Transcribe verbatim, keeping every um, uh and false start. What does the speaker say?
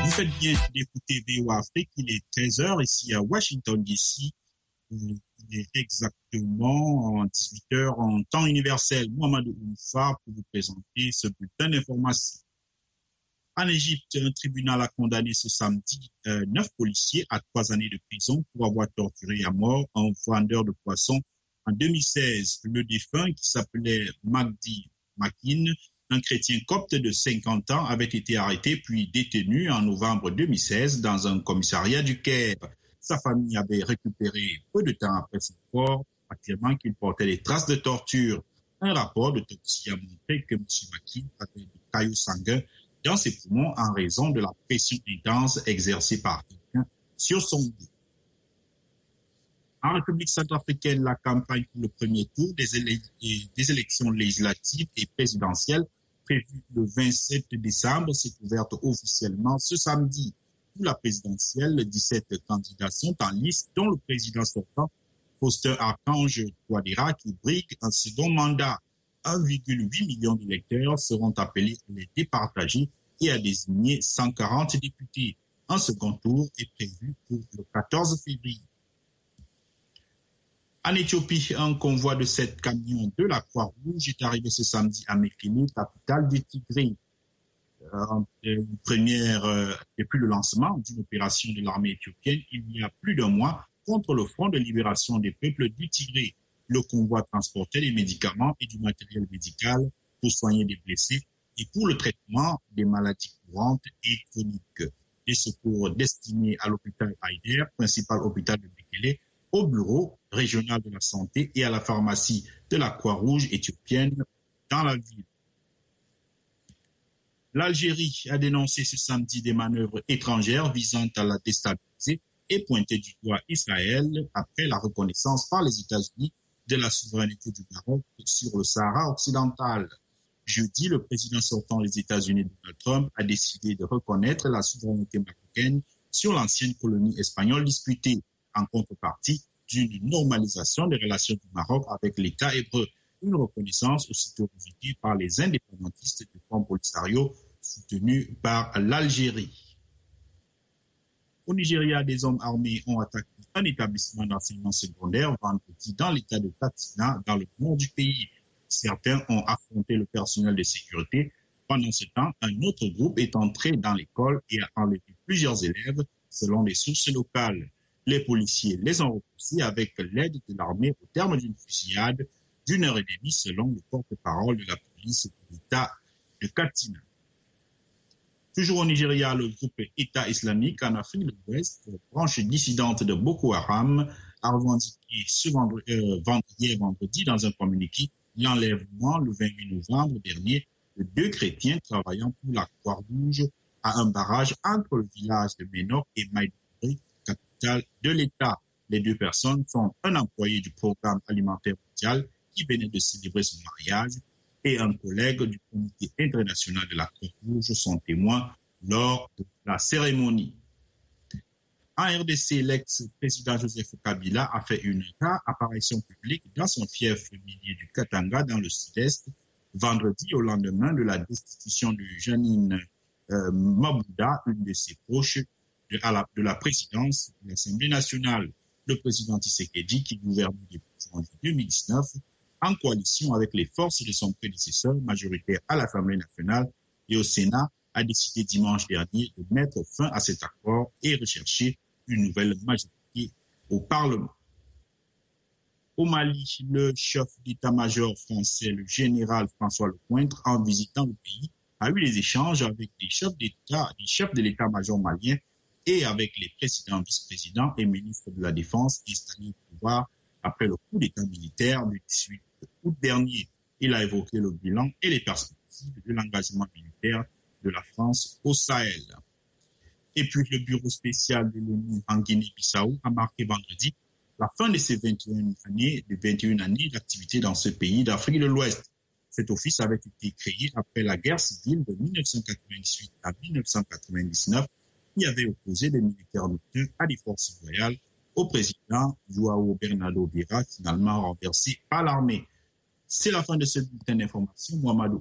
Vous faites bien d'écouter V O Afrique, il est treize heures ici à Washington D C. Il est exactement dix-huit heures en temps universel. Mohamedou Oumfa pour vous présenter ce bulletin d'information. En Égypte, un tribunal a condamné ce samedi euh, neuf policiers à trois années de prison pour avoir torturé à mort un vendeur de poissons en deux mille seize. Le défunt, qui s'appelait Magdi Makin, un chrétien copte de cinquante ans, avait été arrêté puis détenu en novembre deux mille seize dans un commissariat du Caire. Sa famille avait récupéré peu de temps après son corps, affirmant qu'il portait des traces de torture. Un rapport d'autopsie a montré que M. Makin avait des caillots sanguins dans ses poumons en raison de la pression intense exercée par quelqu'un sur son dos. En République centrafricaine, la campagne pour le premier tour des, élec- des élections législatives et présidentielles prévue le vingt-sept décembre s'est ouverte officiellement ce samedi. Pour la présidentielle, dix-sept candidats sont en liste, dont le président sortant, Faustin Archange Touadéra, qui brigue un second mandat. un virgule huit million d'électeurs seront appelés à les départager et à désigner cent quarante députés. Un second tour est prévu pour le quatorze février. En Éthiopie, un convoi de sept camions de la Croix-Rouge est arrivé ce samedi à Mekele, capitale du Tigré. Euh, une première, euh, depuis le lancement d'une opération de l'armée éthiopienne il y a plus d'un mois contre le Front de libération des peuples du Tigré. Le convoi transportait des médicaments et du matériel médical pour soigner des blessés et pour le traitement des maladies courantes et chroniques. Des secours destinés à l'hôpital Haïder, principal hôpital de Mekele, au bureau régional de la santé et à la pharmacie de la Croix-Rouge éthiopienne dans la ville. L'Algérie a dénoncé ce samedi des manœuvres étrangères visant à la déstabiliser et pointé du doigt Israël après la reconnaissance par les États-Unis de la souveraineté du Maroc sur le Sahara occidental. Jeudi, le président sortant des États-Unis, Donald Trump, a décidé de reconnaître la souveraineté marocaine sur l'ancienne colonie espagnole disputée en contrepartie d'une normalisation des relations du Maroc avec l'État hébreu. Une reconnaissance aussitôt rejetée par les indépendantistes du Front Polisario soutenus par l'Algérie. Au Nigeria, des hommes armés ont attaqué un établissement d'enseignement secondaire vendredi dans l'État de Katsina, dans le nord du pays. Certains ont affronté le personnel de sécurité. Pendant ce temps, un autre groupe est entré dans l'école et a enlevé plusieurs élèves, selon les sources locales. Les policiers les ont repoussés avec l'aide de l'armée au terme d'une fusillade d'une heure et demie, selon le porte-parole de la police de l'État de Katsina. Toujours au Nigeria, le groupe État islamique en Afrique de l'Ouest, branche dissidente de Boko Haram, a revendiqué ce vendredi, euh, vendredi, vendredi dans un communiqué l'enlèvement le vingt-huit novembre dernier de deux chrétiens travaillant pour la Croix-Rouge à un barrage entre le village de Menok et Maiduguri, capitale de l'État. Les deux personnes sont un employé du programme alimentaire mondial qui venait de célébrer son mariage et un collègue du comité international de la Croix-Rouge sont témoins lors de la cérémonie. En R D C, l'ex-président Joseph Kabila a fait une rare apparition publique dans son fief minier du Katanga dans le sud-est, vendredi au lendemain de la destitution de Janine euh, Mabouda, une de ses proches, de, à la, de la présidence de l'Assemblée nationale. Le président Tshisekedi, qui gouverne depuis janvier deux mille dix-neuf, en coalition avec les forces de son prédécesseur, majoritaire à l'Assemblée nationale et au Sénat, a décidé dimanche dernier de mettre fin à cet accord et rechercher une nouvelle majorité au Parlement. Au Mali, le chef d'état-major français, le général François Lecointre, en visitant le pays, a eu des échanges avec des chefs d'État, des chefs de l'état-major malien et avec les présidents, vice-présidents et ministres de la Défense installés au pouvoir après le coup d'État militaire du dix-huit août dernier. Il a évoqué le bilan et les perspectives de l'engagement militaire de la France au Sahel. Et puis, le bureau spécial de l'ONU en Guinée-Bissau a marqué vendredi la fin de ses vingt et une années, de vingt et une années d'activité dans ce pays d'Afrique de l'Ouest. Cet office avait été créé après la guerre civile de mille neuf cent quatre-vingt-dix-huit à mille neuf cent quatre-vingt-dix-neuf qui avait opposé des militaires nocturnes à des forces royales au président João Bernardo Vieira, finalement renversé par l'armée. C'est la fin de ce bulletin d'information. Mohamedou